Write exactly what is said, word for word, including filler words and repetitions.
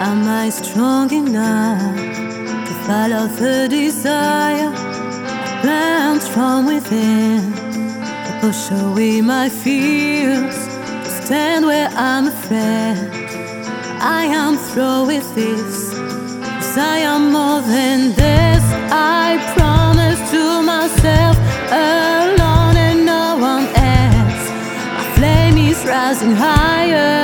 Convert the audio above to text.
Am I strong enough to follow the desire that burns from within, to push away my fears, to stand where I'm afraid? I am through with this, 'cause I am more than this. I promise to myself, alone and no one else. My flame is rising higher.